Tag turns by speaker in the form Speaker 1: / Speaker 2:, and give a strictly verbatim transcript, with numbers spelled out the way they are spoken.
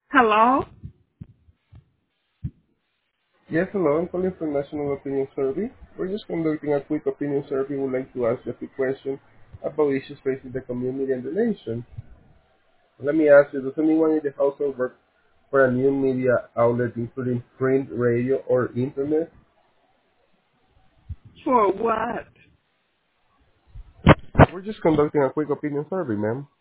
Speaker 1: Hello?
Speaker 2: Yes, hello. I'm calling from National Opinion Survey. We're just conducting a quick opinion survey. We'd like to ask you a few questions about issues facing the community and the nation. Let me ask you, does anyone in the household work for a new media outlet, including print, radio, or internet?
Speaker 1: For what?
Speaker 2: We're just conducting a quick opinion survey, ma'am.